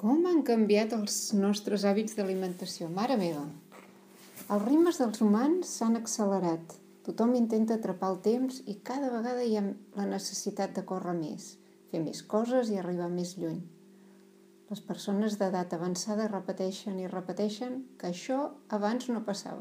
Com han canviat els nostres hàbits d'alimentació? Mare meva! Els ritmes dels humans s'han accelerat. Tothom intenta atrapar el temps i cada vegada hi ha la necessitat de córrer més, fer més coses i arribar més lluny. Les persones d'edat avançada repeteixen i repeteixen que això abans no passava.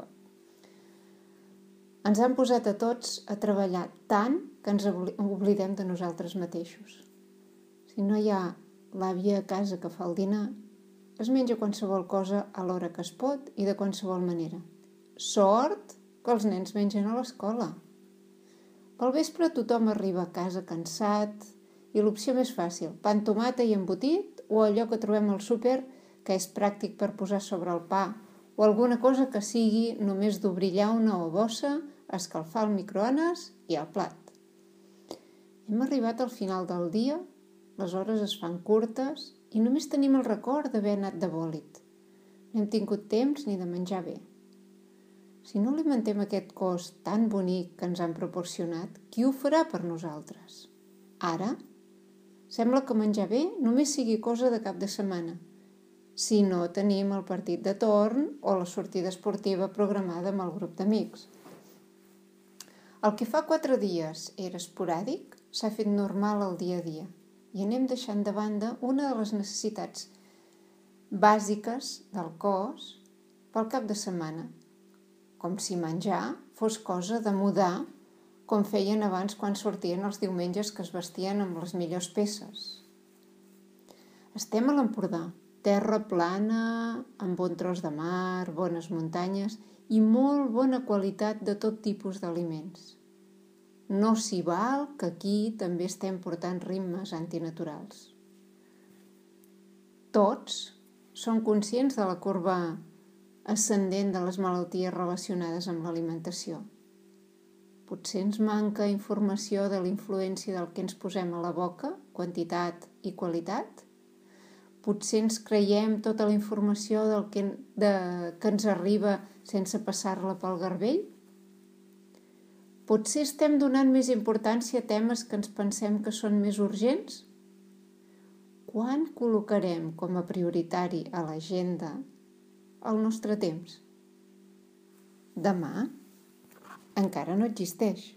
Ens han posat a tots a treballar tant que ens oblidem de nosaltres mateixos. Si no hi ha l'àvia a casa que fa el dinar, es menja qualsevol cosa a l'hora que es pot i de qualsevol manera. Sort que els nens mengen a l'escola. Pel vespre tothom arriba a casa cansat i l'opció més fàcil, pa amb tomata i embotit o allò que trobem al súper que és pràctic per posar sobre el pa o alguna cosa que sigui només d'obrir llauna o bossa, escalfar el microones i al plat. Hem arribat al final del dia, les hores es fan curtes i només tenim el record d'haver anat de bòlit. No hem tingut temps ni de menjar bé. Si no alimentem aquest cos tan bonic que ens han proporcionat, qui ho farà per nosaltres? Ara, sembla que menjar bé només sigui cosa de cap de setmana, si no tenim el partit de torn o la sortida esportiva programada amb el grup d'amics. El que fa 4 dies era esporàdic s'ha fet normal el dia a dia i anem deixant de banda una de les necessitats bàsiques del cos pel cap de setmana, com si menjar fos cosa de mudar, com feien abans quan sortien els diumenges que es vestien amb les millors peces. Estem a l'Empordà, terra plana, amb bon tros de mar, bones muntanyes i molt bona qualitat de tot tipus d'aliments. No s'hi val que aquí també estem portant ritmes antinaturals. Tots som conscients de la corba ascendent de les malalties relacionades amb l'alimentació. Potser ens manca informació de la influència del que ens posem a la boca, quantitat i qualitat. Potser ens creiem tota la informació que ens arriba sense passar-la pel garbell. Potser estem donant més importància a temes que ens pensem que són més urgents? Quan col·locarem com a prioritari a l'agenda el nostre temps? Demà encara no existeix.